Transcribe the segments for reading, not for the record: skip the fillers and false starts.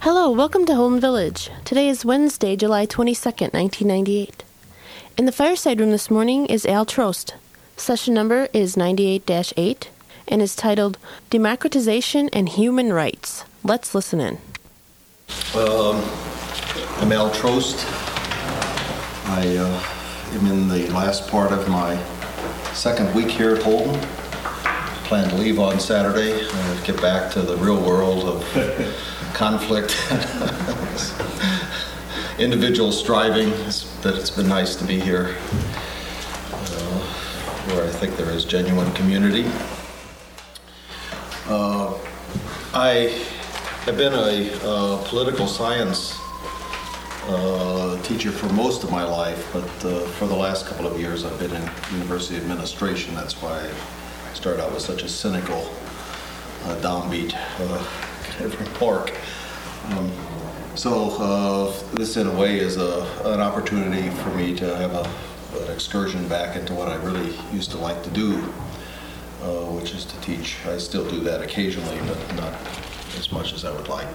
Hello, welcome to Home Village. Today is Wednesday, July 22nd, 1998. In the fireside room this morning is Al Trost. Session number is 98-8 and is titled Democratization and Human Rights. Let's listen in. I'm Al Trost. I am in the last part of my second week here at Holden. Plan to leave on Saturday and get back to the real world of conflict and individual striving. But it's been nice to be here where I think there is genuine community. I have been a political science teacher for most of my life, but for the last couple of years I've been in university administration. That's why I started out with such a cynical, downbeat kind of remark. So this in a way is an opportunity for me to have an excursion back into what I really used to like to do, which is to teach. I still do that occasionally, but not as much as I would like.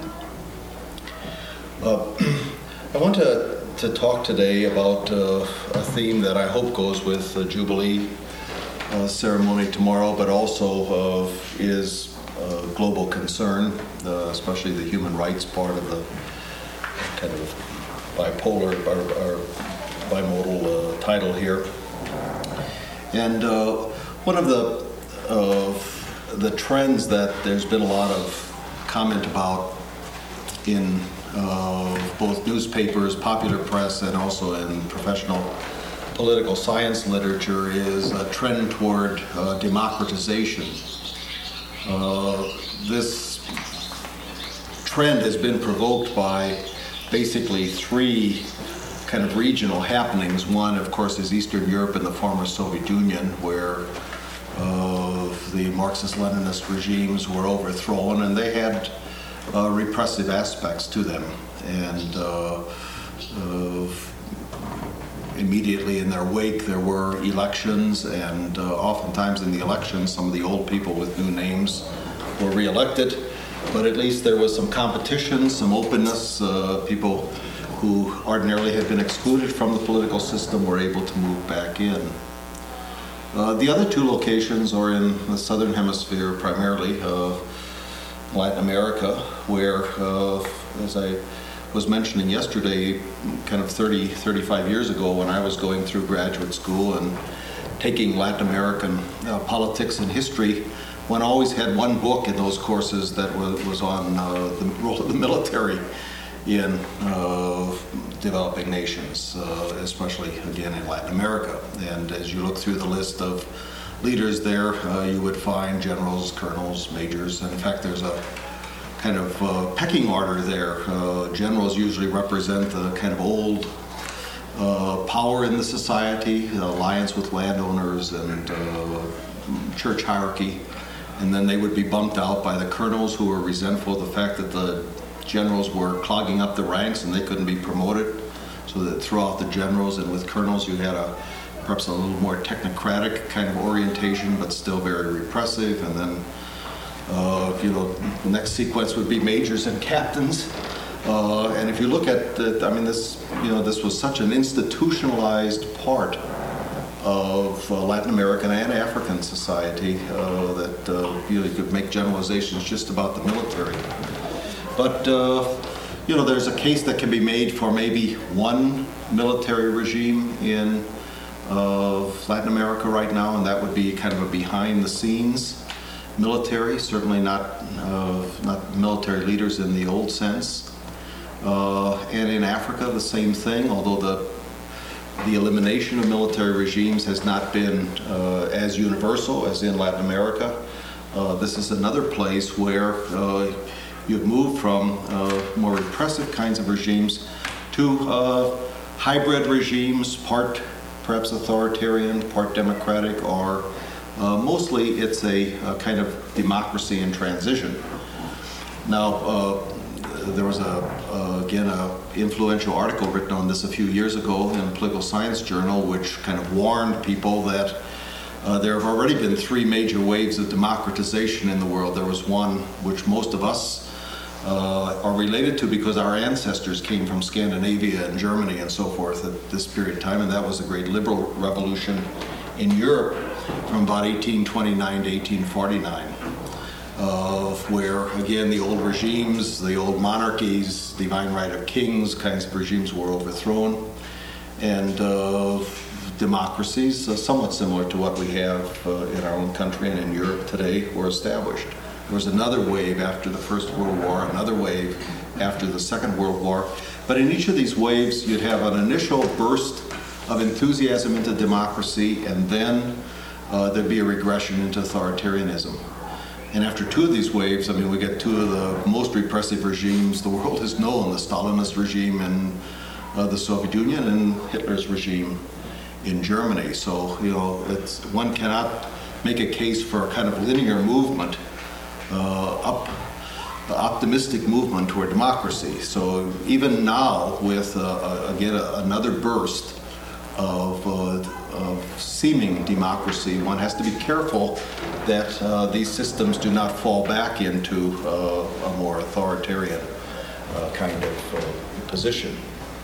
I want to talk today about a theme that I hope goes with the Jubilee ceremony tomorrow, but also is global concern, especially the human rights part of the kind of bipolar or bimodal title here. And one of the trends that there's been a lot of comment about in both newspapers, popular press, and also in professional political science literature is a trend toward democratization. This trend has been provoked by basically three kind of regional happenings. One, of course, is Eastern Europe and the former Soviet Union, where the Marxist-Leninist regimes were overthrown, and they had repressive aspects to them. And immediately in their wake, there were elections, and oftentimes in the elections, some of the old people with new names were reelected. But at least there was some competition, some openness. People who ordinarily had been excluded from the political system were able to move back in. The other two locations are in the southern hemisphere, primarily Latin America, where, as I was mentioning yesterday, kind of 35 years ago when I was going through graduate school and taking Latin American politics and history, one always had one book in those courses that was on the role of the military in developing nations, especially, again, in Latin America. And as you look through the list of leaders there, you would find generals, colonels, majors, and in fact there's a kind of pecking order there. Generals usually represent the kind of old power in the society, alliance with landowners and church hierarchy, and then they would be bumped out by the colonels, who were resentful of the fact that the generals were clogging up the ranks and they couldn't be promoted, so that throughout the generals and with colonels you had perhaps a little more technocratic kind of orientation, but still very repressive. And then the next sequence would be majors and captains. And if you look at this was such an institutionalized part of Latin American and African society that you could make generalizations just about the military. But there's a case that can be made for maybe one military regime in Latin America right now, and that would be kind of a behind-the-scenes military, certainly not military leaders in the old sense. And in Africa, the same thing, although the elimination of military regimes has not been as universal as in Latin America. This is another place where you've moved from more repressive kinds of regimes to hybrid regimes, part perhaps authoritarian, part democratic, or mostly it's a kind of democracy in transition. Now, there was again an influential article written on this a few years ago in a political science journal, which kind of warned people that there have already been three major waves of democratization in the world. There was one which most of us are related to because our ancestors came from Scandinavia and Germany and so forth at this period of time, and that was the great liberal revolution in Europe from about 1829 to 1849, where, again, the old regimes, the old monarchies, divine right of kings kinds of regimes were overthrown, and democracies, somewhat similar to what we have in our own country and in Europe today, were established. There was another wave after the First World War, another wave after the Second World War. But in each of these waves, you'd have an initial burst of enthusiasm into democracy, and then there'd be a regression into authoritarianism. And after two of these waves, I mean, we get two of the most repressive regimes the world has known, the Stalinist regime in the Soviet Union and Hitler's regime in Germany. So, you know, one cannot make a case for a kind of linear movement optimistic movement toward democracy. So even now, with again another burst of seeming democracy, one has to be careful that these systems do not fall back into a more authoritarian kind of position.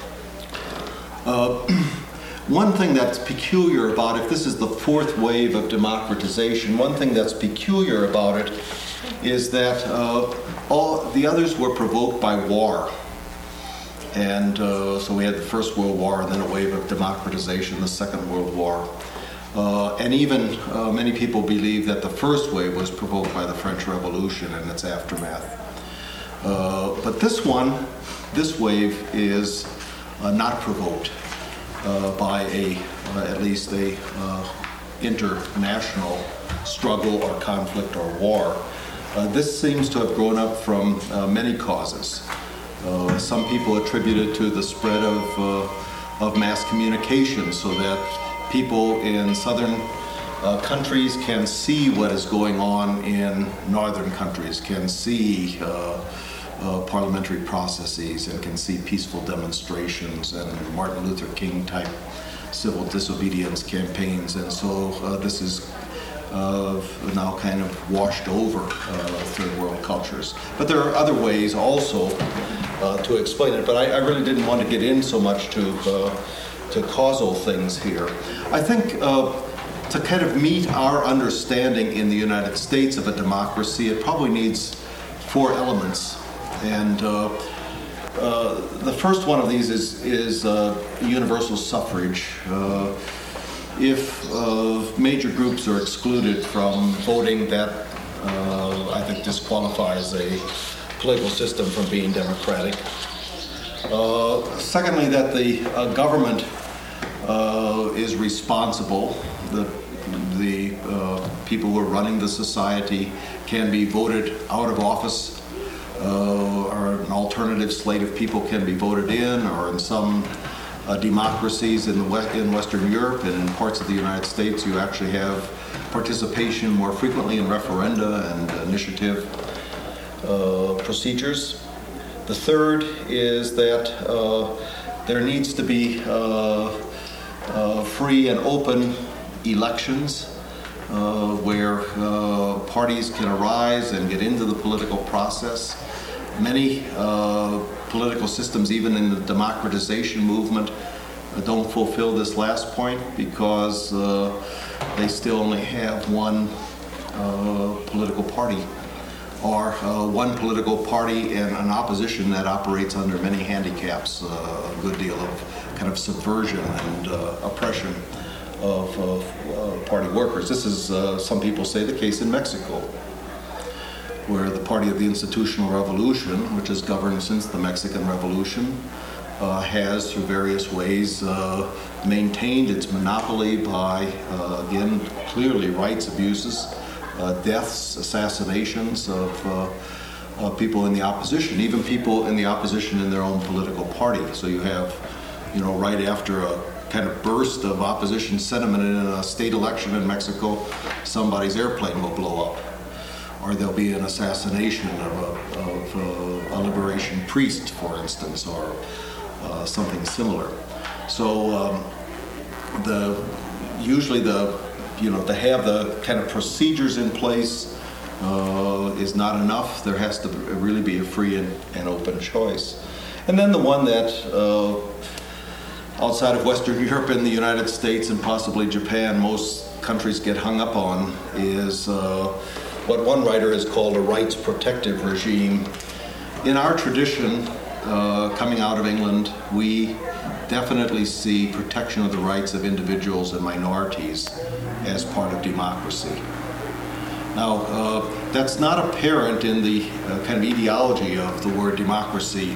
One thing that's peculiar about it, if this is the fourth wave of democratization, one thing that's peculiar about it is that all the others were provoked by war. And so we had the First World War and then a wave of democratization, the Second World War. And even many people believe that the first wave was provoked by the French Revolution and its aftermath. But this wave is not provoked by at least a international struggle or conflict or war. This seems to have grown up from many causes. Some people attribute it to the spread of mass communication, so that people in southern countries can see what is going on in northern countries, can see parliamentary processes, and can see peaceful demonstrations and Martin Luther King type civil disobedience campaigns. And so this is now kind of washed over third world cultures. But there are other ways also to explain it, but I really didn't want to get in so much to causal things here. I think to kind of meet our understanding in the United States of a democracy, it probably needs four elements. And the first one of these is universal suffrage. If major groups are excluded from voting, that I think disqualifies a political system from being democratic. Secondly, that the government is responsible. The people who are running the society can be voted out of office, or an alternative slate of people can be voted in, or in some democracies in Western Europe and in parts of the United States, you actually have participation more frequently in referenda and initiative procedures. The third is that there needs to be free and open elections where parties can arise and get into the political process. Many political systems, even in the democratization movement, don't fulfill this last point because they still only have one political party, or one political party and an opposition that operates under many handicaps, a good deal of kind of subversion and oppression of party workers. This is, some people say, the case in Mexico, where the Party of the Institutional Revolution, which has governed since the Mexican Revolution, has, through various ways, maintained its monopoly by, again, clearly rights abuses, deaths, assassinations of people in the opposition, even people in the opposition in their own political party. So you have, right after a kind of burst of opposition sentiment in a state election in Mexico, somebody's airplane will blow up, or there'll be an assassination of a liberation priest, for instance, or something similar. So usually to have the kind of procedures in place is not enough. There has to really be a free and open choice. And then the one that outside of Western Europe and the United States and possibly Japan, most countries get hung up on is what one writer has called a rights protective regime. In our tradition, coming out of England, we definitely see protection of the rights of individuals and minorities as part of democracy. Now, that's not apparent in the kind of ideology of the word democracy.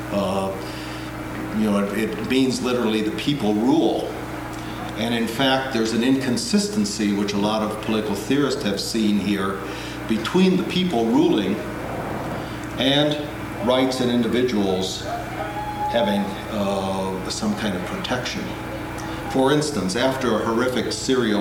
It means literally the people rule. And in fact, there's an inconsistency, which a lot of political theorists have seen here, between the people ruling and rights and individuals having some kind of protection. For instance, after a horrific series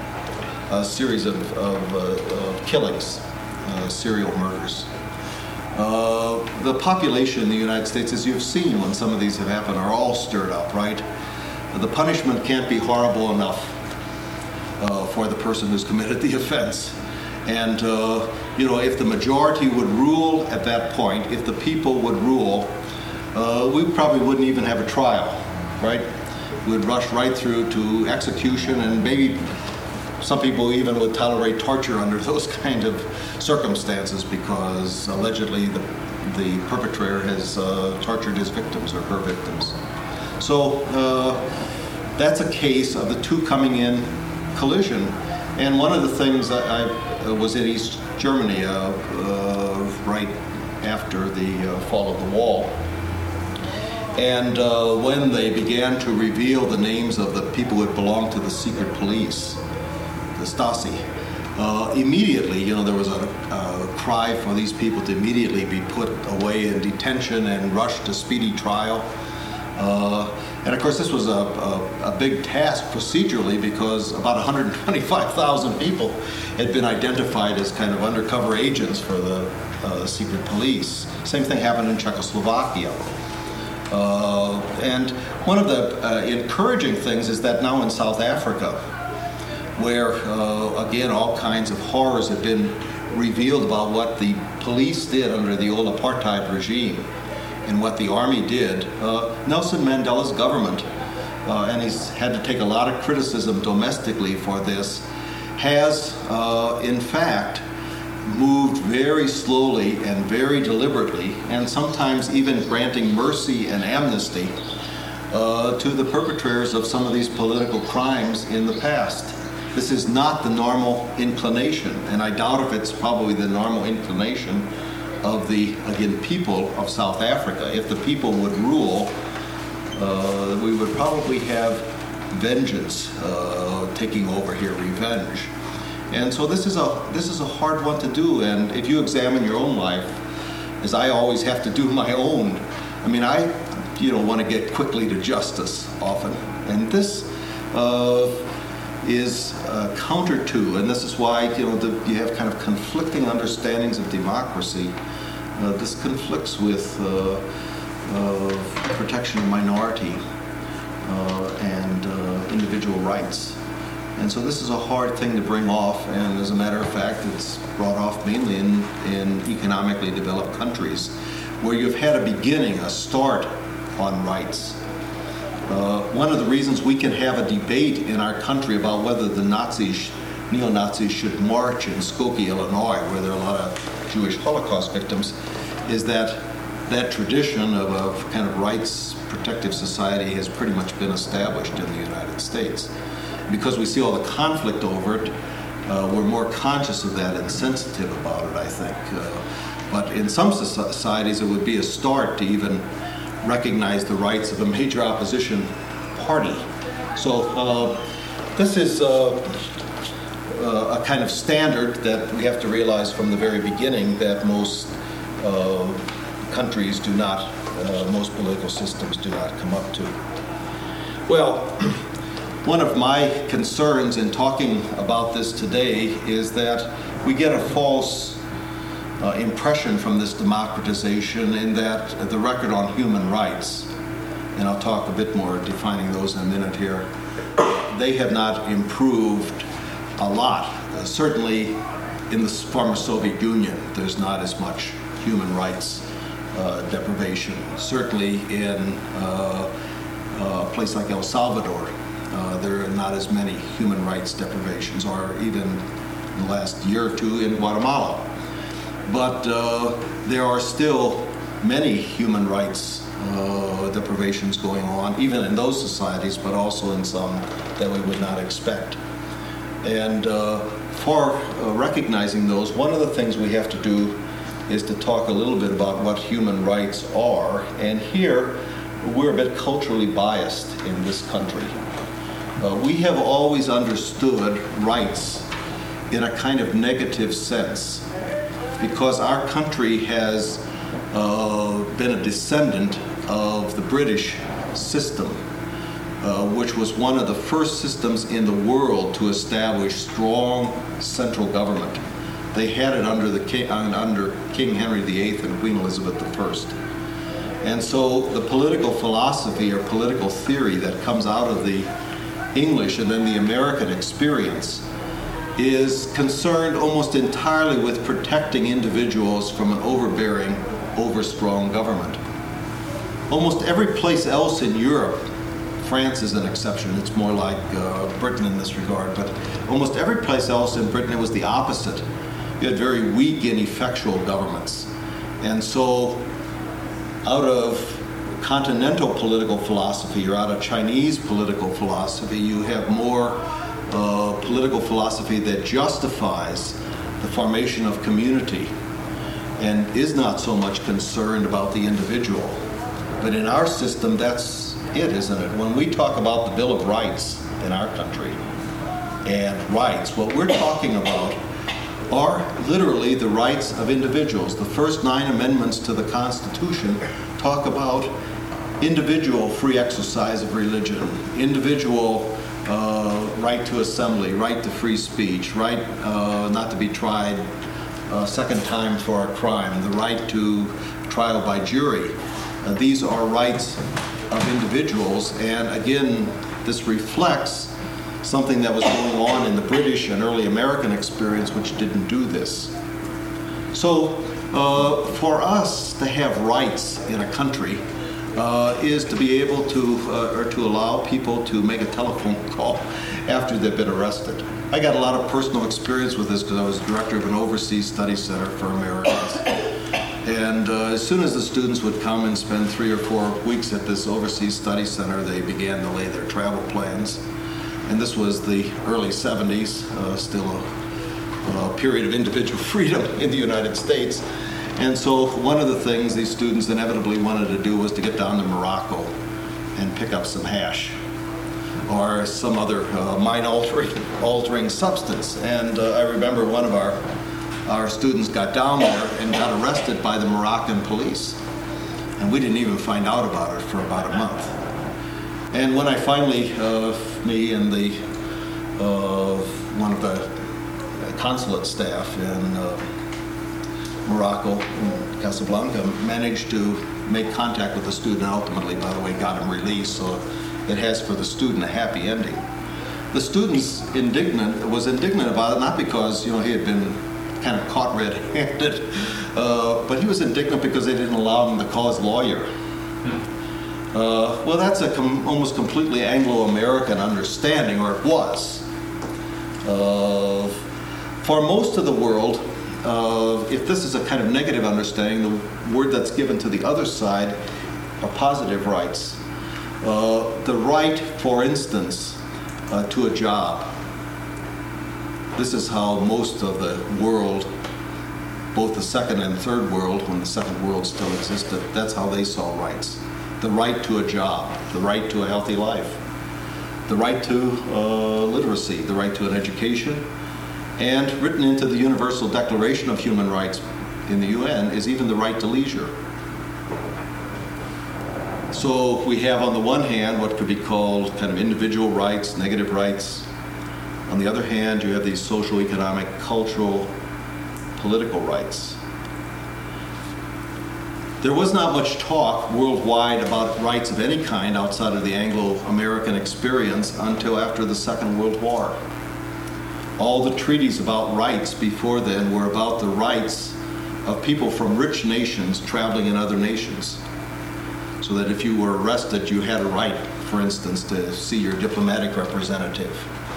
of killings, serial murders, the population in the United States, as you've seen when some of these have happened, are all stirred up, right? The punishment can't be horrible enough for the person who's committed the offense. And, if the majority would rule at that point, if the people would rule, we probably wouldn't even have a trial, right? We'd rush right through to execution, and maybe some people even would tolerate torture under those kind of circumstances because allegedly the perpetrator has tortured his victims or her victims. So that's a case of the two coming in collision. And one of the things I was in East Germany right after the fall of the wall. And when they began to reveal the names of the people who had belonged to the secret police, the Stasi, immediately, there was a cry for these people to immediately be put away in detention and rushed to speedy trial. And of course, this was a big task procedurally because about 125,000 people had been identified as kind of undercover agents for the secret police. Same thing happened in Czechoslovakia. And one of the encouraging things is that now in South Africa, where, again, all kinds of horrors have been revealed about what the police did under the old apartheid regime and what the army did, Nelson Mandela's government, and he's had to take a lot of criticism domestically for this, has, in fact, moved very slowly and very deliberately, and sometimes even granting mercy and amnesty to the perpetrators of some of these political crimes in the past. This is not the normal inclination, and I doubt if it's probably the normal inclination of the, again, people of South Africa. If the people would rule, we would probably have vengeance taking over here, revenge. And so this is a hard one to do. And if you examine your own life, as I always have to do my own, I want to get quickly to justice often. And this is counter to, and this is why you have kind of conflicting understandings of democracy. This conflicts with protection of minority and individual rights. And so this is a hard thing to bring off, and as a matter of fact, it's brought off mainly in economically developed countries, where you've had a beginning, a start on rights. One of the reasons we can have a debate in our country about whether the neo-Nazis should march in Skokie, Illinois, where there are a lot of Jewish Holocaust victims, is that tradition of a kind of rights protective society has pretty much been established in the United States. Because we see all the conflict over it, we're more conscious of that and sensitive about it, I think. But in some societies, it would be a start to even recognize the rights of a major opposition party. So this is a kind of standard that we have to realize from the very beginning that most countries do not, most political systems do not come up to. Well, one of my concerns in talking about this today is that we get a false impression from this democratization in that the record on human rights, and I'll talk a bit more defining those in a minute here, they have not improved a lot. Certainly in the former Soviet Union, there's not as much human rights deprivation. Certainly in a place like El Salvador, there are not as many human rights deprivations, or even in the last year or two in Guatemala. But there are still many human rights deprivations going on, even in those societies, but also in some that we would not expect. And for recognizing those, one of the things we have to do is to talk a little bit about what human rights are. And here, we're a bit culturally biased in this country. We have always understood rights in a kind of negative sense, because our country has been a descendant of the British system, which was one of the first systems in the world to establish strong central government. They had it under King Henry VIII and Queen Elizabeth I. And so the political philosophy or political theory that comes out of the English and then the American experience is concerned almost entirely with protecting individuals from an overbearing, overstrong government. Almost every place else in Europe, France is an exception, it's more like Britain in this regard, but almost every place else in Britain it was the opposite. You had very weak, ineffectual governments. And so out of continental political philosophy or out of Chinese political philosophy, you have more political philosophy that justifies the formation of community and is not so much concerned about the individual. But in our system, that's it, isn't it? When we talk about the Bill of Rights in our country and rights, what we're talking about are literally the rights of individuals. The first 9 amendments to the Constitution talk about individual free exercise of religion, individual right to assembly, right to free speech, right not to be tried a second time for a crime, the right to trial by jury. These are rights of individuals, and again, this reflects something that was going on in the British and early American experience, which didn't do this. So for us to have rights in a country is to be able to, or to allow people to make a telephone call after they've been arrested. I got a lot of personal experience with this because I was director of an overseas study center for Americans. And as soon as the students would come and spend 3 or 4 weeks at this overseas study center, they began to lay their travel plans. And this was the early 70s, still a period of individual freedom in the United States. And so one of the things these students inevitably wanted to do was to get down to Morocco and pick up some hash or some other mind-altering substance. And I remember one of our students got down there and got arrested by the Moroccan police. And we didn't even find out about it for about a month. And when I finally, me and the one of the consulate staff in Morocco, in Casablanca, managed to make contact with the student, ultimately, by the way, got him released, so it has for the student a happy ending. The student's was indignant about it, not because he had been kind of caught red-handed, but he was indignant because they didn't allow him to call his lawyer. Well, that's a almost completely Anglo-American understanding, or it was. For most of the world, if this is a kind of negative understanding, the word that's given to the other side are positive rights. The right, for instance, to a job. This is how most of the world, both the second and third world, when the second world still existed, that's how they saw rights. The right to a job, the right to a healthy life, the right to literacy, the right to an education, and written into the Universal Declaration of Human Rights in the UN is even the right to leisure. So we have on the one hand what could be called kind of individual rights, negative rights. On the other hand, you have these social, economic, cultural, political rights. There was not much talk worldwide about rights of any kind outside of the Anglo-American experience until after the Second World War. All the treaties about rights before then were about the rights of people from rich nations traveling in other nations. So that if you were arrested, you had a right, for instance, to see your diplomatic representative.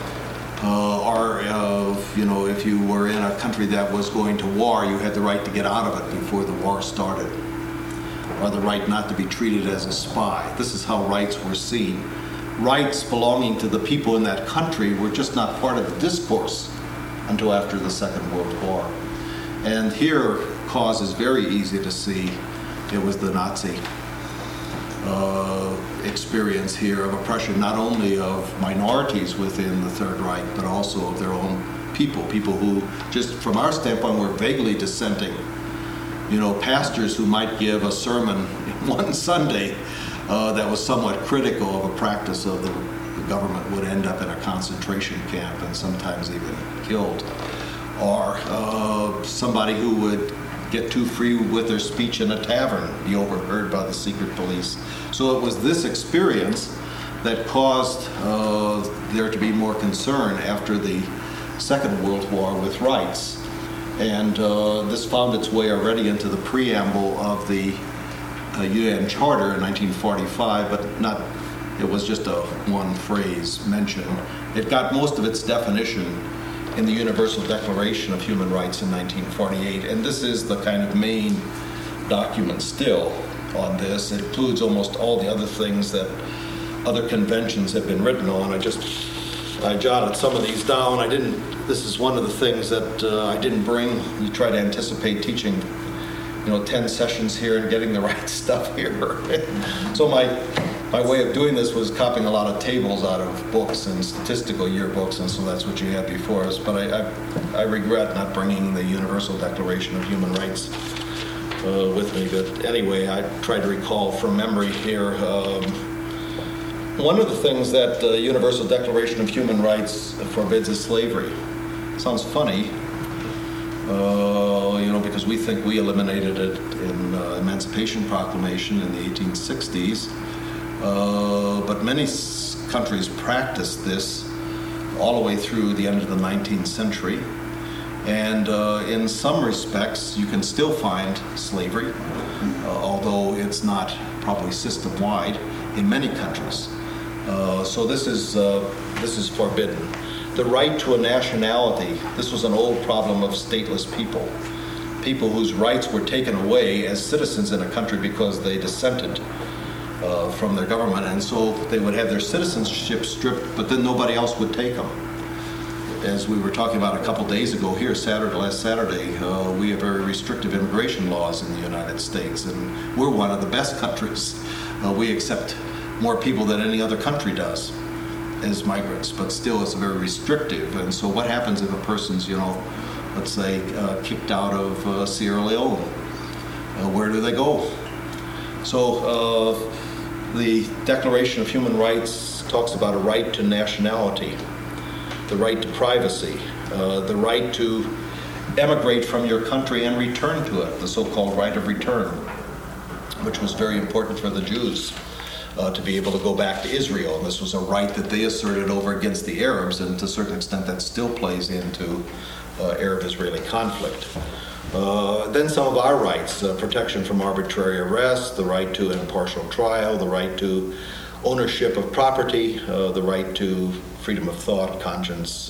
If you were in a country that was going to war, you had the right to get out of it before the war started, or the right not to be treated as a spy. This is how rights were seen. Rights belonging to the people in that country were just not part of the discourse until after the Second World War. And here, cause is very easy to see. It was the Nazi experience here of oppression, not only of minorities within the Third Reich, but also of their own people who, just from our standpoint, were vaguely dissenting. Pastors who might give a sermon one Sunday that was somewhat critical of a practice of the government would end up in a concentration camp and sometimes even killed. Or somebody who would get too free with their speech in a tavern, be overheard by the secret police. So it was this experience that caused there to be more concern after the Second World War with rights. And this found its way already into the preamble of the UN Charter in 1945, but it was just a one phrase mentioned. It got most of its definition in the Universal Declaration of Human Rights in 1948, and this is the kind of main document still on this. It includes almost all the other things that other conventions have been written on. I jotted some of these down. This is one of the things that I didn't bring. We try to anticipate teaching 10 sessions here and getting the right stuff here. So my way of doing this was copying a lot of tables out of books and statistical yearbooks, and so that's what you have before us. But I regret not bringing the Universal Declaration of Human Rights with me. But anyway, I tried to recall from memory here. One of the things that the Universal Declaration of Human Rights forbids is slavery. Sounds funny, because we think we eliminated it in Emancipation Proclamation in the 1860s. But many countries practiced this all the way through the end of the 19th century. And in some respects, you can still find slavery, although it's not probably system-wide in many countries. So this is forbidden. The right to a nationality. This was an old problem of stateless people whose rights were taken away as citizens in a country because they dissented from their government, and so they would have their citizenship stripped, but then nobody else would take them. As we were talking about a couple days ago here, last Saturday, we have very restrictive immigration laws in the United States, and we're one of the best countries. We accept more people than any other country does as migrants, but still it's very restrictive. And so what happens if a person's, let's say, kicked out of Sierra Leone? Where do they go? So the Declaration of Human Rights talks about a right to nationality, the right to privacy, the right to emigrate from your country and return to it, the so-called right of return, which was very important for the Jews. To be able to go back to Israel. And this was a right that they asserted over against the Arabs, and to a certain extent that still plays into Arab-Israeli conflict. Then some of our rights, protection from arbitrary arrest, the right to an impartial trial, the right to ownership of property, the right to freedom of thought, conscience,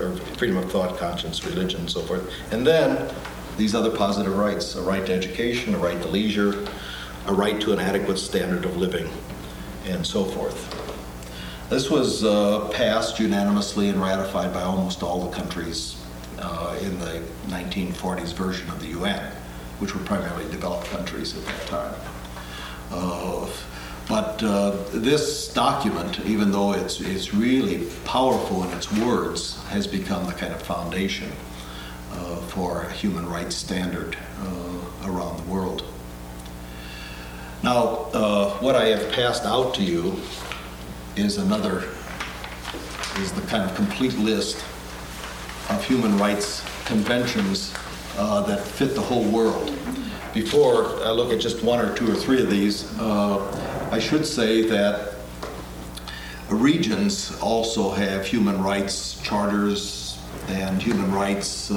religion, and so forth. And then these other positive rights, a right to education, a right to leisure, a right to an adequate standard of living, and so forth. This was passed unanimously and ratified by almost all the countries in the 1940s version of the UN, which were primarily developed countries at that time. But this document, even though it's really powerful in its words, has become the kind of foundation for a human rights standard around the world. Now, what I have passed out to you is the kind of complete list of human rights conventions that fit the whole world. Before I look at just one or two or three of these, I should say that regions also have human rights charters, and human rights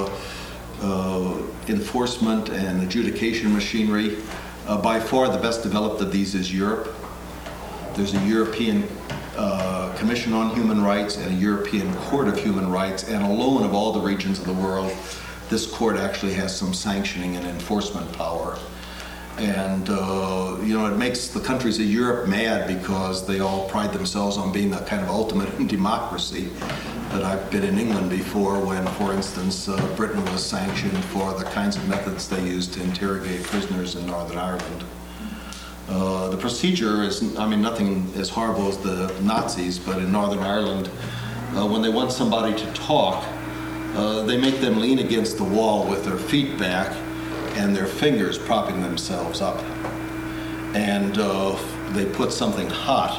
enforcement and adjudication machinery. By far the best developed of these is Europe. There's a European Commission on Human Rights and a European Court of Human Rights, and alone of all the regions of the world, this court actually has some sanctioning and enforcement power. And, it makes the countries of Europe mad because they all pride themselves on being a kind of ultimate democracy. But I've been in England before when, for instance, Britain was sanctioned for the kinds of methods they used to interrogate prisoners in Northern Ireland. The procedure is, nothing as horrible as the Nazis, but in Northern Ireland, when they want somebody to talk, they make them lean against the wall with their feet back and their fingers propping themselves up. And they put something hot,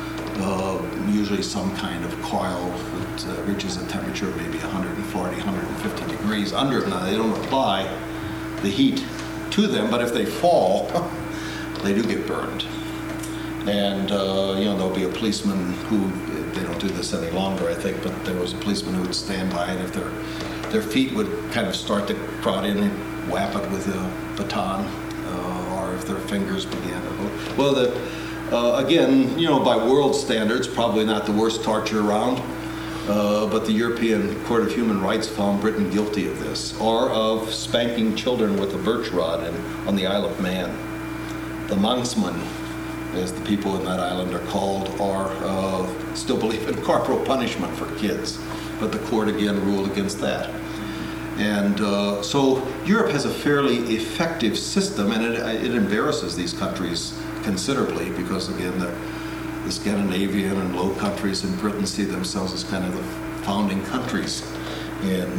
usually some kind of coil that reaches a temperature of maybe 140, 150 degrees under them. Now, they don't apply the heat to them, but if they fall, they do get burned. And, there'll be a policeman who, they don't do this any longer, I think, but there was a policeman who would stand by, and if their feet would kind of start to crowd in and whap it with a baton, or if their fingers began to move. Well, again, by world standards, probably not the worst torture around, but the European Court of Human Rights found Britain guilty of this, or of spanking children with a birch rod on the Isle of Man. The Manxmen, as the people in that island are called, are still believe in corporal punishment for kids, but the court again ruled against that. And so Europe has a fairly effective system, and it embarrasses these countries considerably because, again, the Scandinavian and Low Countries in Britain see themselves as kind of the founding countries in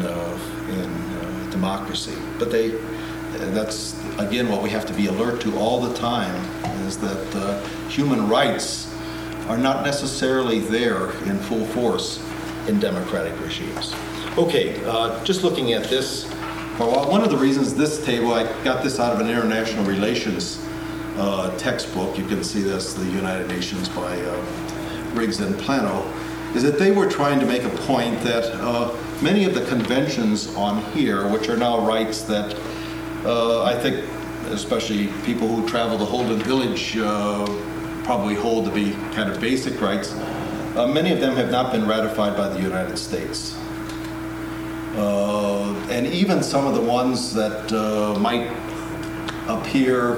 democracy. But that's, again, what we have to be alert to all the time, is that human rights are not necessarily there in full force in democratic regimes. Okay, just looking at this, one of the reasons this table, I got this out of an international relations textbook, you can see this, the United Nations by Riggs and Plano, is that they were trying to make a point that many of the conventions on here, which are now rights that I think especially people who travel to Holden Village probably hold to be kind of basic rights, many of them have not been ratified by the United States. And even some of the ones that might appear,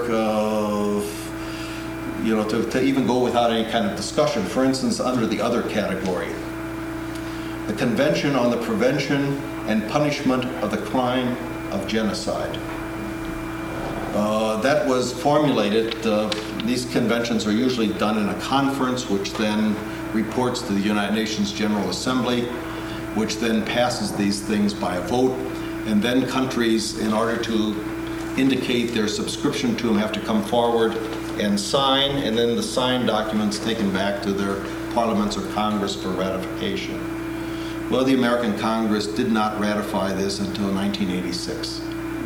to even go without any kind of discussion. For instance, under the other category, the Convention on the Prevention and Punishment of the Crime of Genocide. That was formulated, these conventions are usually done in a conference, which then reports to the United Nations General Assembly, which then passes these things by a vote, and then countries, in order to indicate their subscription to them, have to come forward and sign, and then the signed documents taken back to their parliaments or Congress for ratification. Well, the American Congress did not ratify this until 1986.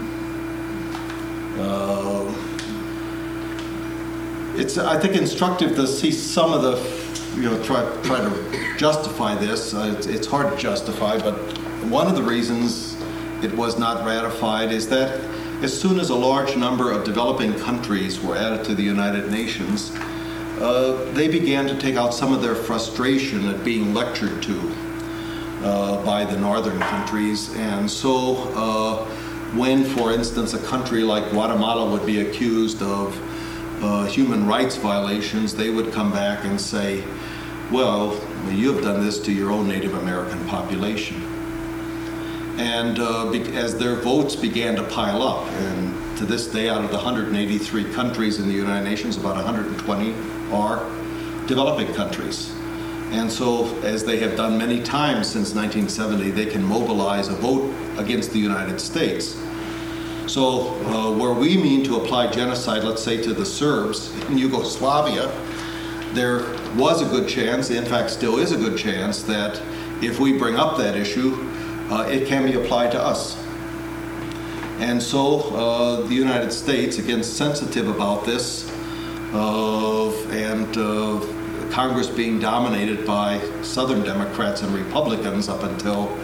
It's, I think, instructive to see some of the, try to justify this. It's hard to justify, but one of the reasons it was not ratified is that as soon as a large number of developing countries were added to the United Nations, they began to take out some of their frustration at being lectured to by the northern countries. And so when, for instance, a country like Guatemala would be accused of human rights violations, they would come back and say, well, you have done this to your own Native American population. And as their votes began to pile up, and to this day, out of the 183 countries in the United Nations, about 120 are developing countries. And so, as they have done many times since 1970, they can mobilize a vote against the United States. So, where we mean to apply genocide, let's say to the Serbs in Yugoslavia, there was a good chance, in fact still is a good chance, that if we bring up that issue, it can be applied to us. And so the United States, again, sensitive about this, and Congress being dominated by Southern Democrats and Republicans up until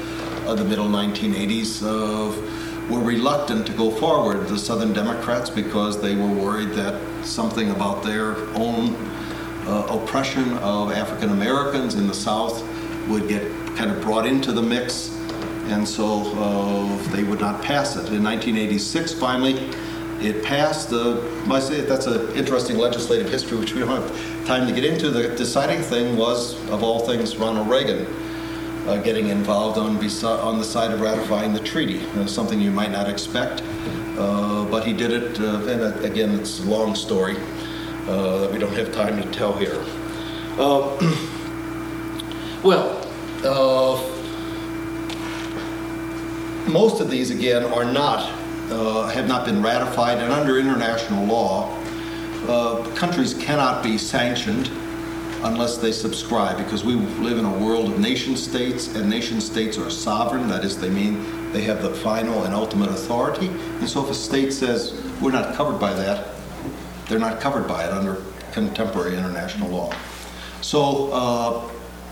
the middle 1980s were reluctant to go forward, the Southern Democrats, because they were worried that something about their own oppression of African Americans in the South would get kind of brought into the mix, and so they would not pass it. In 1986, finally, it passed. I say that's an interesting legislative history, which we don't have time to get into. The deciding thing was, of all things, Ronald Reagan getting involved on the side of ratifying the treaty. Something you might not expect, but he did it, and again, it's a long story that we don't have time to tell here. Most of these, again, are not, have not been ratified, and under international law, countries cannot be sanctioned unless they subscribe, because we live in a world of nation states, and nation states are sovereign. That is, they mean they have the final and ultimate authority. And so if a state says, we're not covered by that, they're not covered by it under contemporary international law. So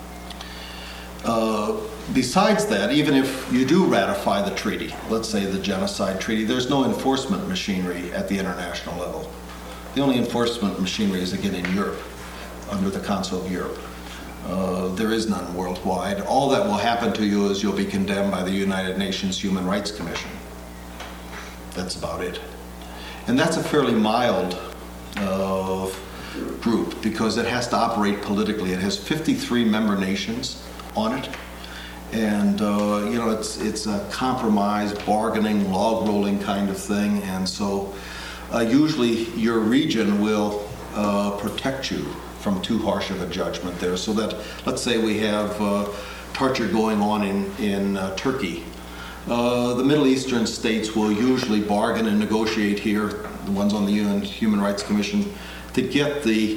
besides that, even if you do ratify the treaty, let's say the genocide treaty, there's no enforcement machinery at the international level. The only enforcement machinery is, again, in Europe, under the Council of Europe. There is none worldwide. All that will happen to you is you'll be condemned by the United Nations Human Rights Commission. That's about it. And that's a fairly mild group, because it has to operate politically. It has 53 member nations on it. And it's a compromise, bargaining, log rolling kind of thing. And so usually your region will protect you from too harsh of a judgment there. So that, let's say we have torture going on in Turkey. The Middle Eastern states will usually bargain and negotiate here, the ones on the UN Human Rights Commission, to get the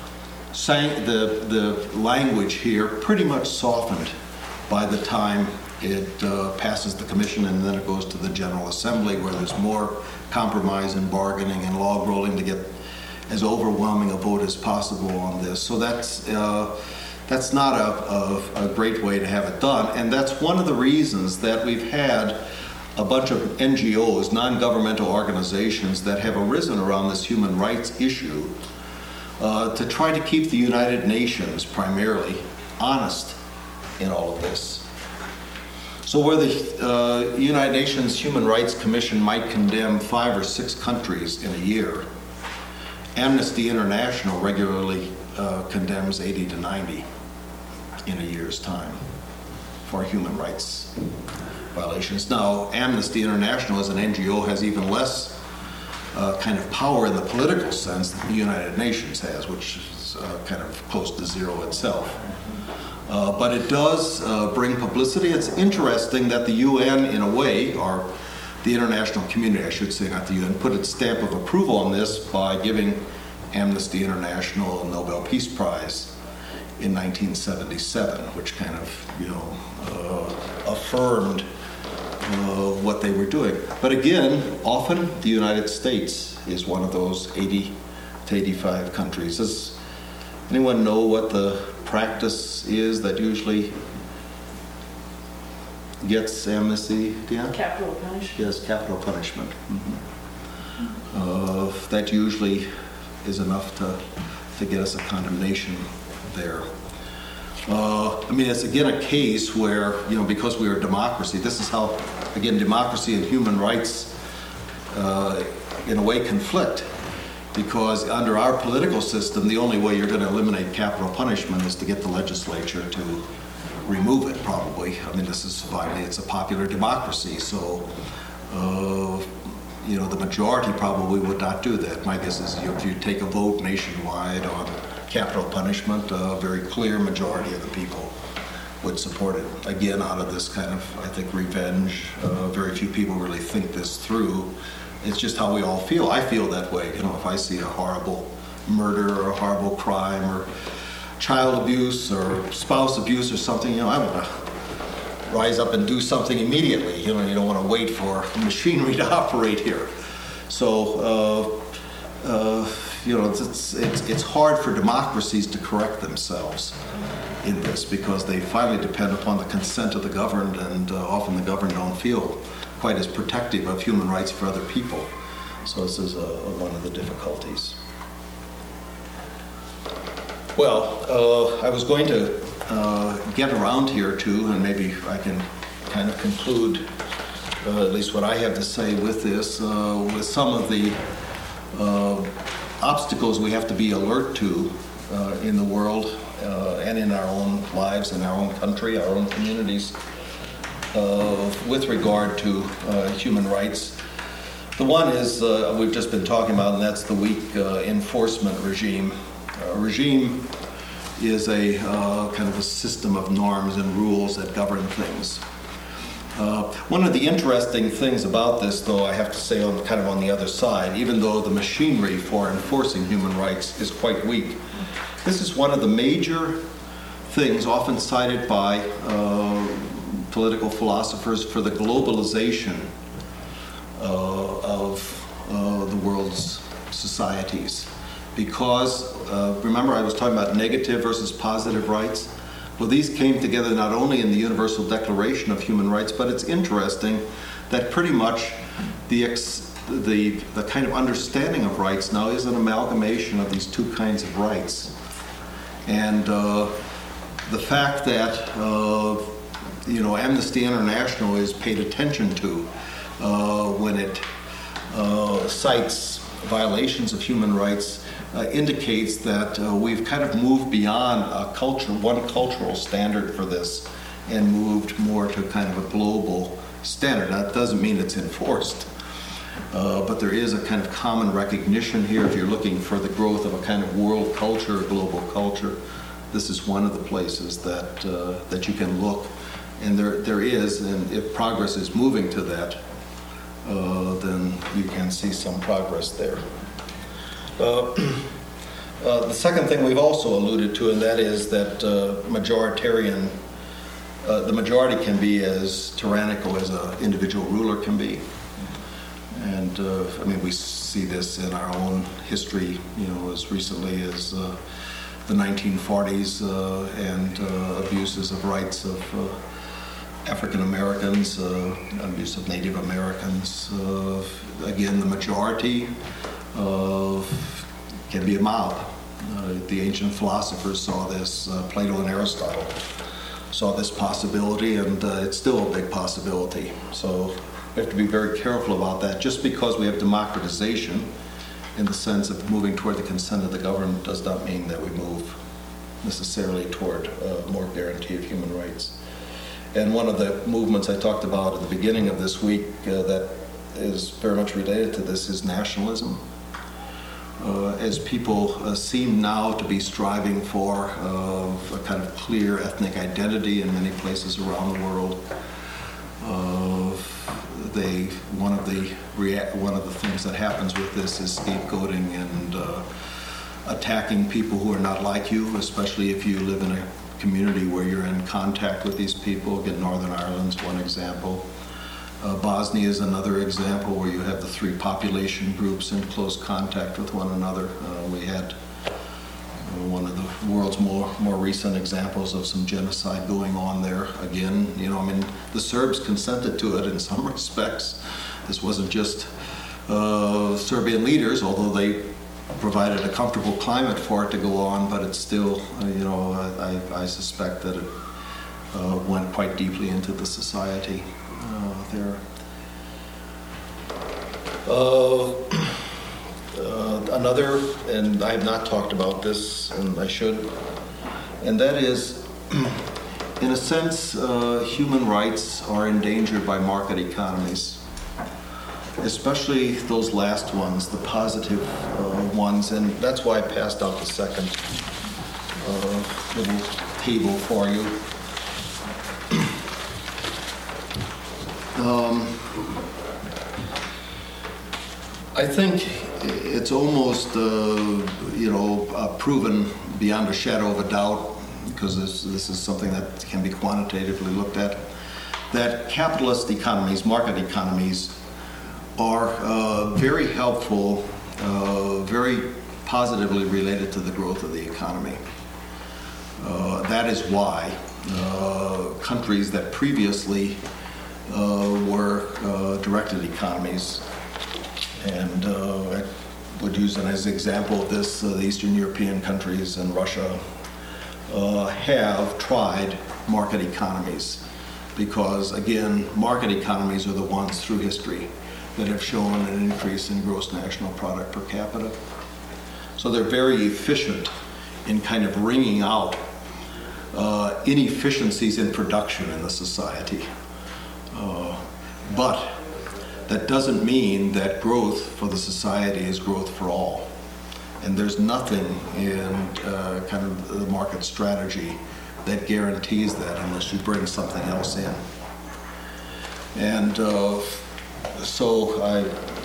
language here pretty much softened by the time it passes the commission, and then it goes to the General Assembly, where there's more compromise and bargaining and log rolling to get as overwhelming a vote as possible on this. So that's not a great way to have it done, and that's one of the reasons that we've had a bunch of NGOs, non-governmental organizations, that have arisen around this human rights issue to try to keep the United Nations, primarily, honest in all of this. So where the United Nations Human Rights Commission might condemn 5 or 6 countries in a year, Amnesty International regularly condemns 80 to 90 in a year's time for human rights violations. Now, Amnesty International as an NGO has even less kind of power in the political sense than the United Nations has, which is kind of close to zero itself. But it does bring publicity. It's interesting that the UN, in a way, or the international community, I should say, not the UN, put its stamp of approval on this by giving Amnesty International a Nobel Peace Prize in 1977, which kind of, affirmed what they were doing. But again, often the United States is one of those 80 to 85 countries. Does anyone know what the practice is that usually gets amnesty? Yeah? Capital punishment. Yes, capital punishment. That usually is enough to get us a condemnation there. It's again a case where, because we are a democracy, this is how, again, democracy and human rights in a way conflict. Because under our political system, the only way you're going to eliminate capital punishment is to get the legislature to remove it, probably. This is finally, it's a popular democracy, so the majority probably would not do that. My guess is if you take a vote nationwide on capital punishment, a very clear majority of the people would support it. Again, out of this kind of, I think, revenge. Very few people really think this through. It's just how we all feel. I feel that way. If I see a horrible murder or a horrible crime or child abuse or spouse abuse or something, I want to rise up and do something immediately. You don't want to wait for machinery to operate here. So, it's hard for democracies to correct themselves. in this, because they finally depend upon the consent of the governed, and often the governed don't feel quite as protective of human rights for other people. So this is one of the difficulties. Well, I was going to get around here too, and maybe I can kind of conclude at least what I have to say with this, with some of the obstacles we have to be alert to in the world and in our own lives, in our own country, our own communities, with regard to human rights. The one is we've just been talking about, and that's the weak enforcement regime. Regime is a kind of a system of norms and rules that govern things. One of the interesting things about this, though, I have to say, on kind of on the other side, even though the machinery for enforcing human rights is quite weak, this is one of the major things often cited by political philosophers for the globalization of the world's societies. Because, remember I was talking about negative versus positive rights? Well, these came together not only in the Universal Declaration of Human Rights, but it's interesting that pretty much the kind of understanding of rights now is an amalgamation of these two kinds of rights. And the fact that Amnesty International is paid attention to when it cites violations of human rights indicates that we've kind of moved beyond one cultural standard for this and moved more to kind of a global standard. That doesn't mean it's enforced, but there is a kind of common recognition here. If you're looking for the growth of a kind of world culture, global culture, this is one of the places that you can look. And there is, and if progress is moving to that, then you can see some progress there. The second thing we've also alluded to, and that is that the majority can be as tyrannical as an individual ruler can be. And we see this in our own history, as recently as the 1940s and abuses of rights of African Americans, abuse of Native Americans. Again, the majority can be a mob. The ancient philosophers saw this, Plato and Aristotle saw this possibility, and it's still a big possibility. So we have to be very careful about that. Just because we have democratization in the sense of moving toward the consent of the government does not mean that we move necessarily toward more guarantee of human rights. And one of the movements I talked about at the beginning of this week that is very much related to this is nationalism. As people seem now to be striving for a kind of clear ethnic identity in many places around the world, one of the things that happens with this is scapegoating and attacking people who are not like you, especially if you live in a community where you're in contact with these people. Again, Northern Ireland's one example. Bosnia is another example where you have the three population groups in close contact with one another. We had one of the world's more recent examples of some genocide going on there. Again, the Serbs consented to it in some respects. This wasn't just Serbian leaders, although they provided a comfortable climate for it to go on, but it's still, I suspect that it went quite deeply into the society there. Another, and I have not talked about this, and I should, and that is, in a sense, human rights are endangered by market economies, especially those last ones, the positive ones, and that's why I passed out the second little table for you. I think it's almost, proven beyond a shadow of a doubt, because this is something that can be quantitatively looked at, that capitalist economies, market economies, are very helpful, very positively related to the growth of the economy. That is why countries that previously were directed economies, and I would use it as an example of this, the Eastern European countries and Russia have tried market economies because, again, market economies are the ones through history that have shown an increase in gross national product per capita. So they're very efficient in kind of wringing out inefficiencies in production in the society. But that doesn't mean that growth for the society is growth for all. And there's nothing in kind of the market strategy that guarantees that unless you bring something else in. And so I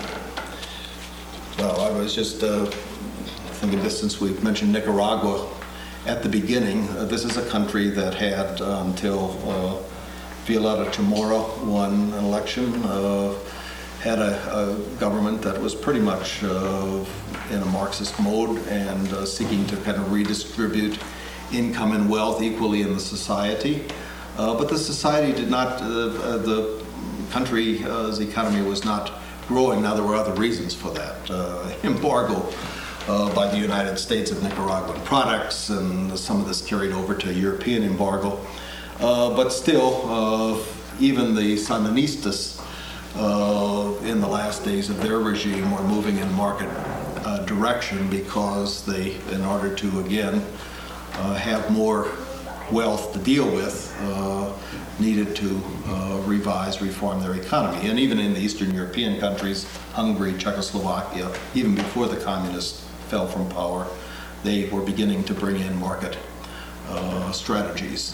was just thinking this since we've mentioned Nicaragua at the beginning. This is a country that had until Violeta Chamorro won an election, had a government that was pretty much in a Marxist mode and seeking to kind of redistribute income and wealth equally in the society. But the society did not, the country's economy was not growing. Now, there were other reasons for that. Embargo by the United States of Nicaraguan products, and some of this carried over to European embargo. But still, even the Sandinistas in the last days of their regime were moving in market direction because they, in order to, again, have more wealth to deal with, needed to reform their economy. And even in the Eastern European countries, Hungary, Czechoslovakia, even before the communists fell from power, they were beginning to bring in market strategies.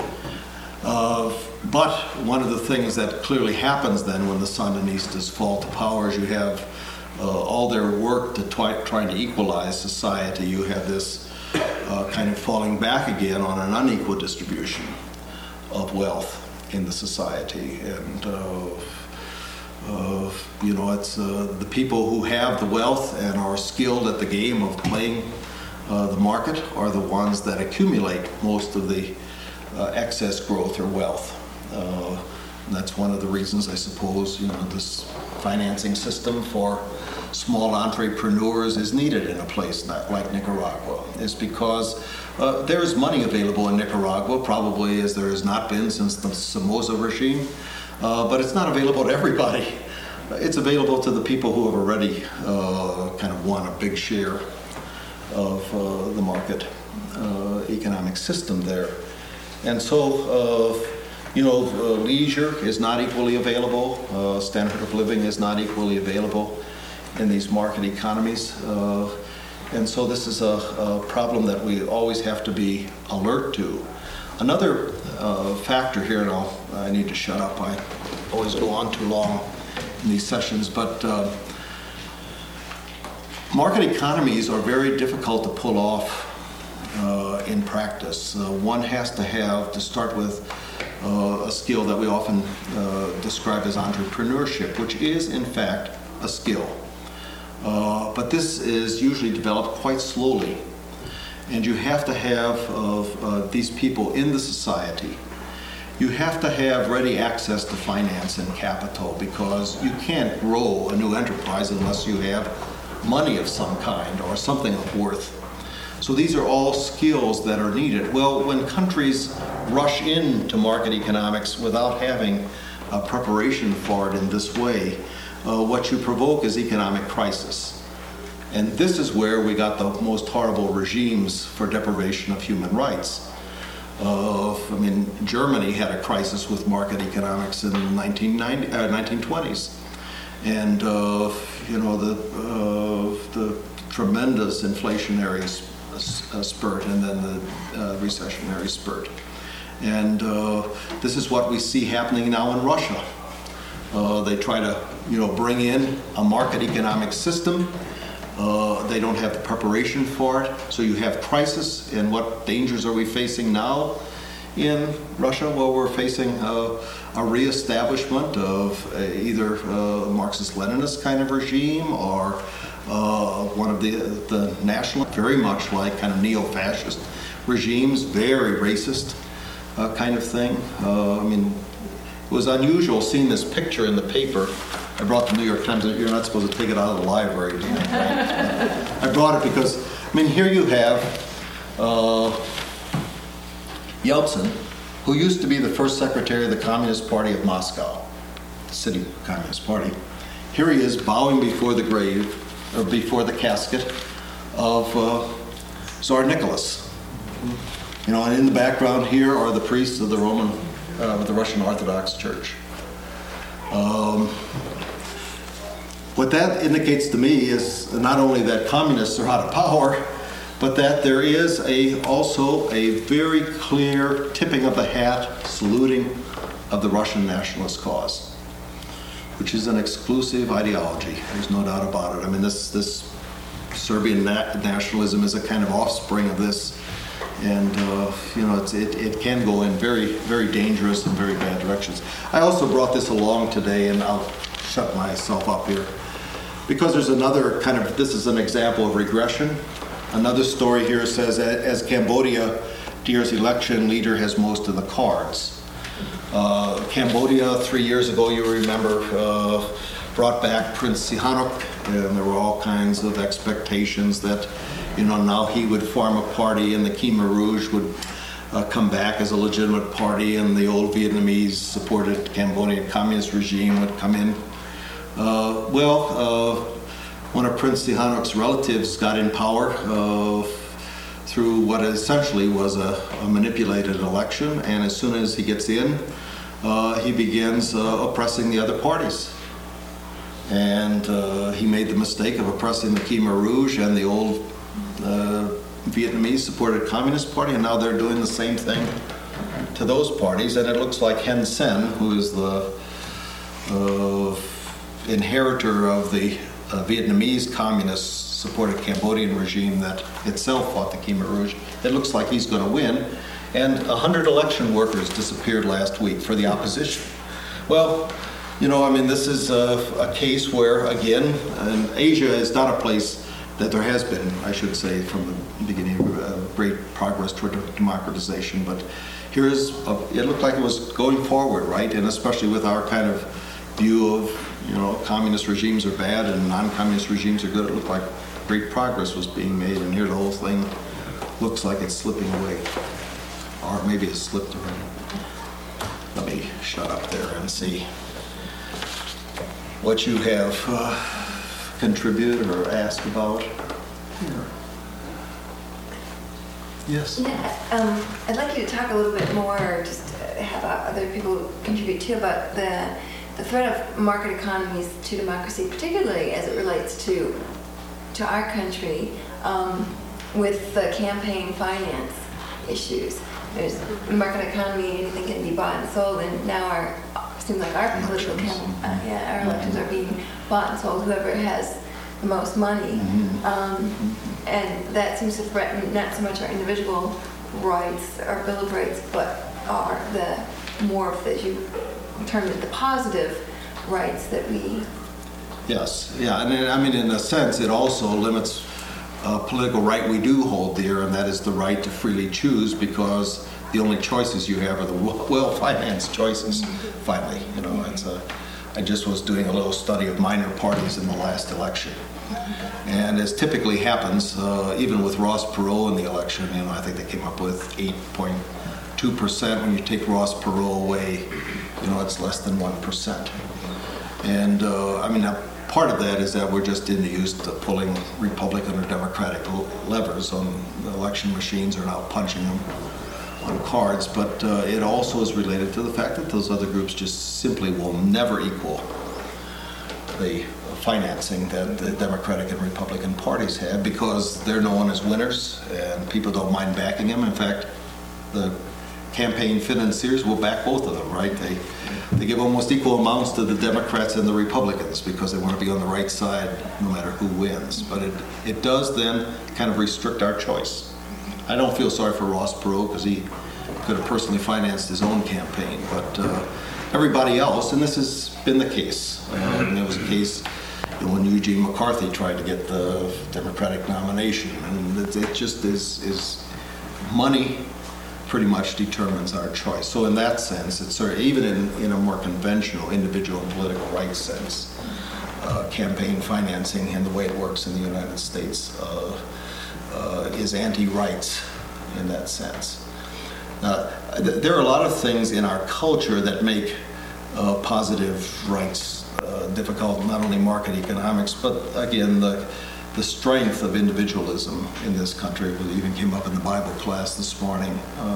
But one of the things that clearly happens then when the Sandinistas fall to power is you have all their work to trying to equalize society. You have this kind of falling back again on an unequal distribution of wealth in the society. And, it's the people who have the wealth and are skilled at the game of playing the market are the ones that accumulate most of the excess growth or wealth. And that's one of the reasons, I suppose, this financing system for small entrepreneurs is needed in a place like Nicaragua, is because there is money available in Nicaragua, probably as there has not been since the Somoza regime, but it's not available to everybody. It's available to the people who have already kind of won a big share of the market economic system there. And so, leisure is not equally available, standard of living is not equally available in these market economies. And so this is a problem that we always have to be alert to. Another factor here, and I need to shut up, I always go on too long in these sessions, but market economies are very difficult to pull off in practice. One has to start with a skill that we often describe as entrepreneurship, which is in fact a skill. But this is usually developed quite slowly. And you have to have these people in the society. You have to have ready access to finance and capital, because you can't grow a new enterprise unless you have money of some kind or something of worth. So these are all skills that are needed. Well, when countries rush into market economics without having a preparation for it in this way, what you provoke is economic crisis. And this is where we got the most horrible regimes for deprivation of human rights. Germany had a crisis with market economics in the 1920s. And, the tremendous inflationary spurt and then the recessionary spurt. And this is what we see happening now in Russia. They try to, bring in a market economic system. They don't have the preparation for it. So you have crisis. And what dangers are we facing now in Russia? Well, we're facing a reestablishment of either a Marxist-Leninist kind of regime or one of of the national, very much like kind of neo-fascist regimes, very racist kind of thing. I mean, it was unusual seeing this picture in the paper. I brought the New York Times. You're not supposed to take it out of the library, do you? Right? I brought it because, I mean, here you have Yeltsin, who used to be the first secretary of the Communist Party of Moscow, the city Communist Party. Here he is bowing before the grave, or before the casket of Tsar Nicholas. You know, and in the background here are the priests of the Russian Orthodox Church. What that indicates to me is not only that communists are out of power, but that there is also a very clear tipping of the hat, saluting of the Russian nationalist cause, which is an exclusive ideology. There's no doubt about it. I mean, this Serbian nationalism is a kind of offspring of this, and you know, it can go in very, very dangerous and very bad directions. I also brought this along today, and I'll shut myself up here, because there's another kind of, this is an example of regression. Another story here says, as Cambodia, Deer's election leader has most of the cards. Cambodia, 3 years ago, you remember, brought back Prince Sihanouk, and there were all kinds of expectations that, you know, now he would form a party and the Khmer Rouge would come back as a legitimate party, and the old Vietnamese-supported Cambodian communist regime would come in. One of Prince Sihanouk's relatives got in power through what essentially was a manipulated election, and as soon as he gets in, he begins oppressing the other parties. And he made the mistake of oppressing the Khmer Rouge and the old Vietnamese-supported Communist Party, and now they're doing the same thing to those parties. And it looks like Hun Sen, who is the inheritor of the Vietnamese communist-supported Cambodian regime that itself fought the Khmer Rouge, it looks like he's going to win. And 100 election workers disappeared last week for the opposition. Well, you know, I mean, this is a case where, again, and Asia is not a place that there has been, I should say, from the beginning, great progress toward democratization. But here's, it looked like it was going forward, right? And especially with our kind of view of, you know, communist regimes are bad and non-communist regimes are good, it looked like great progress was being made. And here the whole thing looks like it's slipping away. Or maybe it's slipped already. Let me shut up there and see what you have contributed or asked about. Yes? Yeah, I'd like you to talk a little bit more, or just have other people contribute too, about the threat of market economies to democracy, particularly as it relates to our country, with the campaign finance issues. There's market economy, anything can be bought and sold, and now it seems like our political our elections are being bought and sold, whoever has the most money. And that seems to threaten not so much our individual rights, our Bill of Rights, but are the more of, as you termed it, the positive rights that we... Yes, yeah, and I mean, in a sense, it also limits a political right we do hold dear, and that is the right to freely choose, because the only choices you have are the well-financed choices, finally. You know, I just was doing a little study of minor parties in the last election. And as typically happens, even with Ross Perot in the election, you know, I think they came up with 8.2%. When you take Ross Perot away, you know, it's less than 1%. And I mean, part of that is that we're just used to pulling Republican or Democratic levers on the election machines, or now punching them on cards. But it also is related to the fact that those other groups just simply will never equal the financing that the Democratic and Republican parties have, because they're known as winners and people don't mind backing them. In fact, the campaign financiers will back both of them, right? They give almost equal amounts to the Democrats and the Republicans because they want to be on the right side no matter who wins. But it does then kind of restrict our choice. I don't feel sorry for Ross Perot because he could have personally financed his own campaign, but everybody else, and this has been the case, and there was a case when Eugene McCarthy tried to get the Democratic nomination. And it just is money pretty much determines our choice. So in that sense, it's sort of, even in a more conventional individual and political rights sense, campaign financing and the way it works in the United States is anti-rights in that sense. There are a lot of things in our culture that make positive rights difficult, not only market economics, but again, the strength of individualism in this country. It even came up in the Bible class this morning,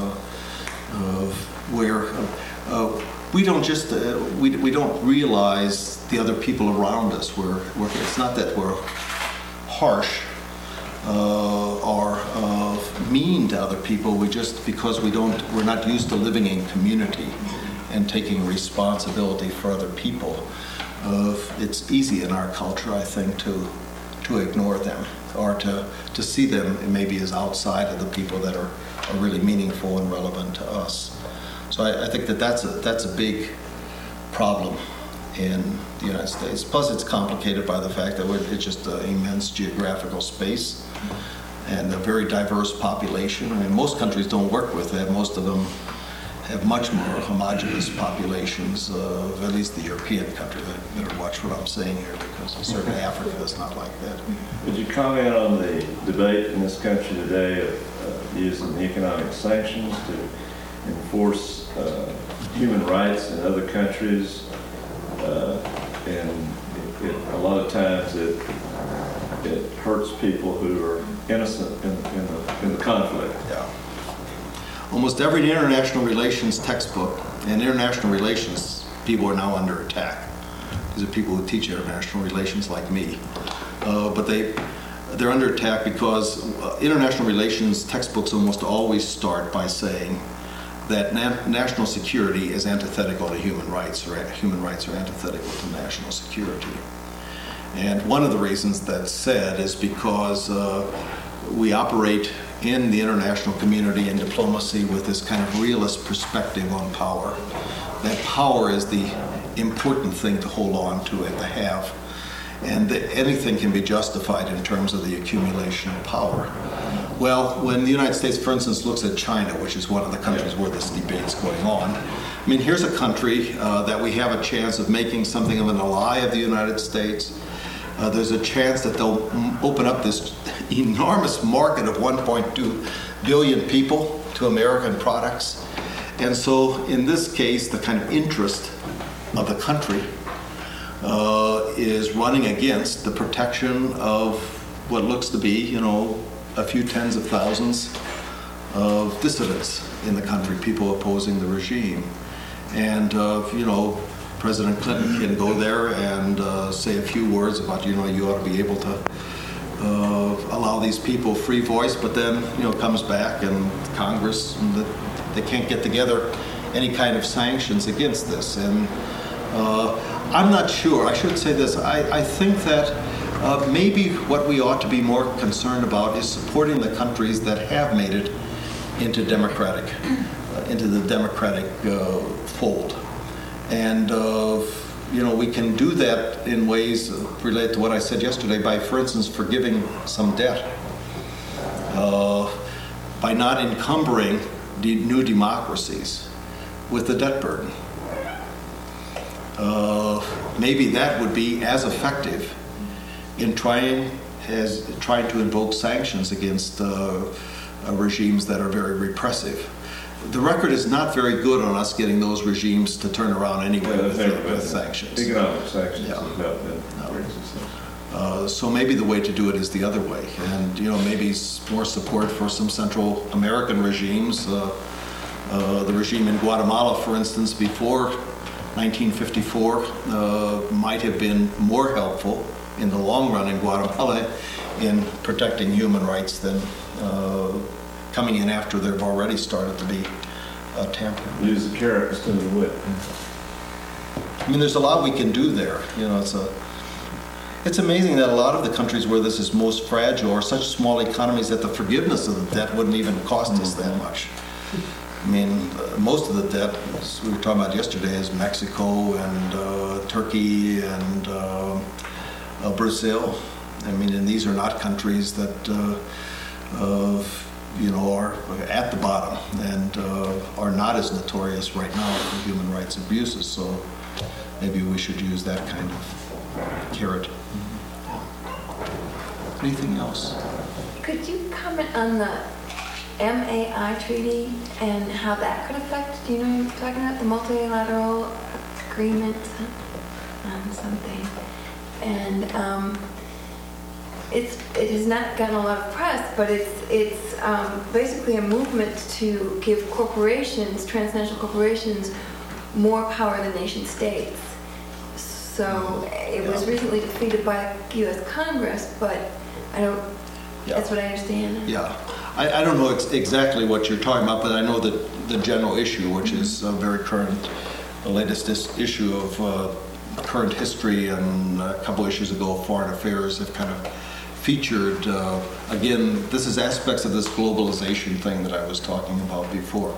where we don't just we don't realize the other people around us. It's not that we're harsh or mean to other people. We just, because we're not used to living in community and taking responsibility for other people. It's easy in our culture, I think, to ignore them or to see them maybe as outside of the people that are really meaningful and relevant to us. So I think that's a big problem in the United States. Plus, it's complicated by the fact that it's just an immense geographical space and a very diverse population. I mean, most countries don't work with that. Most of them have much more homogeneous populations, at least the European countries. I better watch what I'm saying here, because certainly Africa is not like that. Would you comment on the debate in this country today of using economic sanctions to enforce human rights in other countries? And a lot of times it hurts people who are innocent in the conflict. Yeah. Almost every international relations textbook, and international relations people are now under attack. These are people who teach international relations like me. But they're under attack because international relations textbooks almost always start by saying that national security is antithetical to human rights, or human rights are antithetical to national security. And one of the reasons that's said is because we operate in the international community and diplomacy with this kind of realist perspective on power. That power is the important thing to hold on to and to have. And anything can be justified in terms of the accumulation of power. Well, when the United States, for instance, looks at China, which is one of the countries where this debate's going on, I mean, here's a country that we have a chance of making something of an ally of the United States. There's a chance that they'll open up this enormous market of 1.2 billion people to American products. And so in this case, the kind of interest of the country is running against the protection of what looks to be, a few tens of thousands of dissidents in the country, people opposing the regime. And, President Clinton can go there and say a few words about, you ought to be able to allow these people free voice, but then, comes back and Congress, they can't get together any kind of sanctions against this. And I'm not sure. I should say this. I think that maybe what we ought to be more concerned about is supporting the countries that have made it into the democratic fold. And, we can do that in ways related to what I said yesterday by, for instance, forgiving some debt, by not encumbering new democracies with the debt burden. Maybe that would be as effective in trying to invoke sanctions against regimes that are very repressive. The record is not very good on us getting those regimes to turn around anyway with sanctions. Economic sanctions. Yeah. No. So maybe the way to do it is the other way, and maybe more support for some Central American regimes. The regime in Guatemala, for instance, before 1954, might have been more helpful in the long run in Guatemala in protecting human rights than coming in after they've already started to be tampered. Use the carrot instead of the whip. I mean, there's a lot we can do there. It's amazing that a lot of the countries where this is most fragile are such small economies that the forgiveness of the debt wouldn't even cost us that much. I mean, most of the debt, as we were talking about yesterday, is Mexico and Turkey and Brazil. I mean, and these are not countries that are at the bottom and are not as notorious right now for human rights abuses. So maybe we should use that kind of carrot. Anything else? Could you comment on the MAI treaty and how that could affect, do you know what I'm talking about, the multilateral agreement on something? And it has not gotten a lot of press, but it's basically a movement to give corporations, transnational corporations, more power than nation states. So it was recently defeated by U.S. Congress, but I don't, that's what I understand. Yeah. I don't know exactly what you're talking about, but I know that the general issue, which is very current, the latest issue of current history, and a couple issues ago, foreign affairs, have kind of featured, again, this is aspects of this globalization thing that I was talking about before.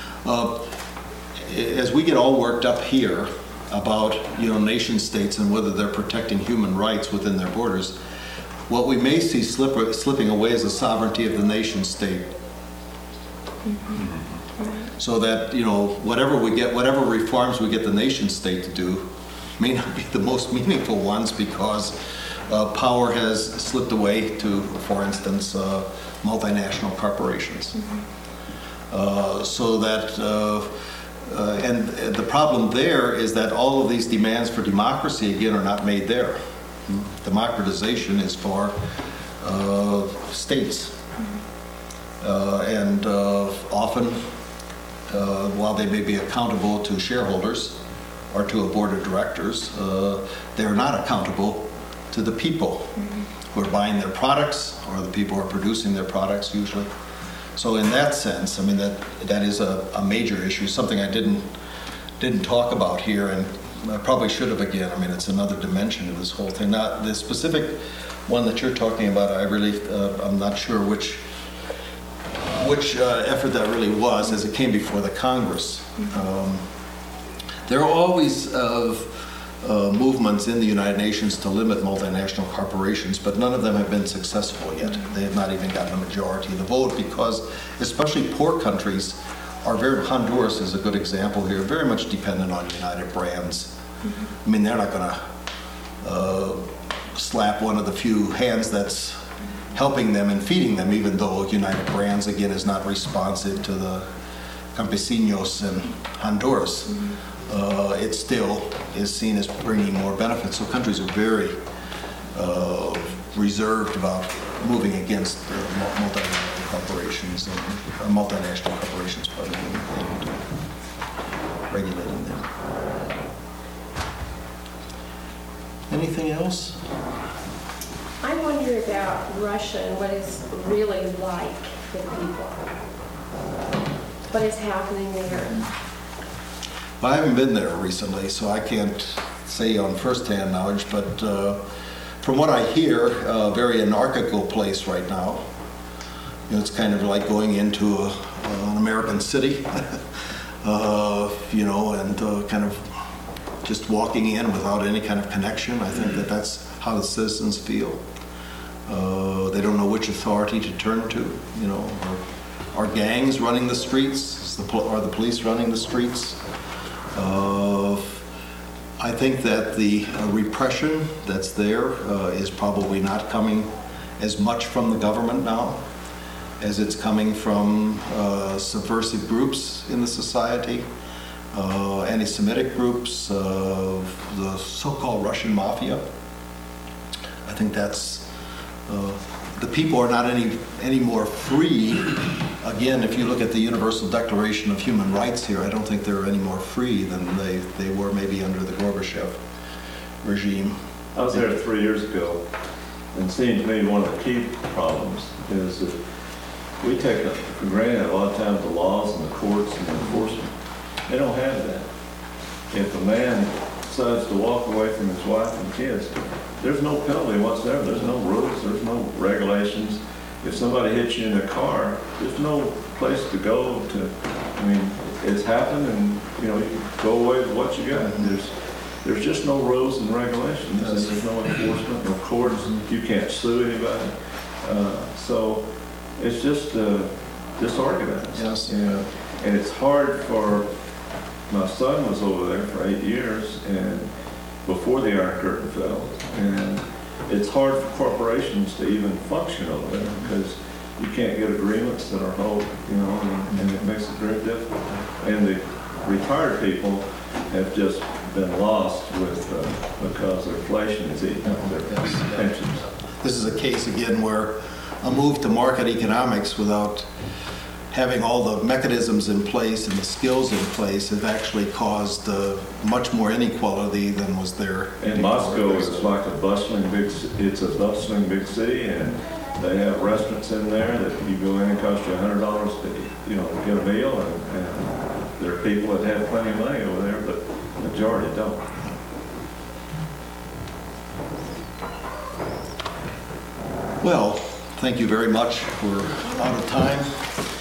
As we get all worked up here about, nation states and whether they're protecting human rights within their borders, what we may see slipping away is the sovereignty of the nation state. So that, whatever reforms we get the nation state to do may not be the most meaningful ones, because power has slipped away to, for instance, multinational corporations. So that, and the problem there is that all of these demands for democracy, again, are not made there. Democratization is for states. And often, while they may be accountable to shareholders or to a board of directors, they're not accountable to the people who are buying their products, or the people who are producing their products usually. So in that sense, I mean, that is a major issue, something I didn't talk about here, and I probably should have again. I mean, it's another dimension of this whole thing. Now, the specific one that you're talking about, I'm not sure which effort that really was, as it came before the Congress. There are always movements in the United Nations to limit multinational corporations, but none of them have been successful yet. They have not even gotten a majority of the vote, because especially poor countries are Honduras is a good example here, very much dependent on United Brands. I mean, they're not going to slap one of the few hands that's helping them and feeding them, even though United Brands, again, is not responsive to the campesinos in Honduras. It still is seen as bringing more benefits. So countries are very reserved about moving against multinational corporations and regulating them. Anything else? I wonder about Russia and what it's really like for people. What is happening there? Well, I haven't been there recently, so I can't say on first-hand knowledge, but from what I hear, a very anarchical place right now. It's kind of like going into an American city, and kind of just walking in without any kind of connection. I think that's how the citizens feel. They don't know which authority to turn to. Are gangs running the streets? Are the police running the streets? I think that the repression that's there is probably not coming as much from the government now as it's coming from subversive groups in the society, anti-Semitic groups, the so-called Russian mafia. I think that's, the people are not any more free. Again, if you look at the Universal Declaration of Human Rights here, I don't think they're any more free than they were maybe under the Gorbachev regime. I was there 3 years ago, and it seemed to me one of the key problems is that we take for granted a lot of times the laws and the courts and the enforcement. They don't have that. If a man decides to walk away from his wife and kids, there's no penalty whatsoever. There's no rules. There's no regulations. If somebody hits you in a car, there's no place to go to. I mean, it's happened, and you go away with what you got. there's just no rules and regulations, and Yes. there's no enforcement, no courts, you can't sue anybody. So it's just disorganized. Yes. You know, and it's hard for, my son was over there for 8 years, and before the Iron Curtain fell, and it's hard for corporations to even function over there because you can't get agreements that are whole, you know, and it makes it very difficult. And the retired people have just been lost with, because inflation is eating up their pensions. This is a case again where a move to market economics without having all the mechanisms in place and the skills in place have actually caused much more inequality than was there. And Moscow is like a bustling it's a bustling big city, and they have restaurants in there that you go in and cost you $100 to, you know, get a meal, and there are people that have plenty of money over there, but the majority don't. Well, thank you very much. We're out of time.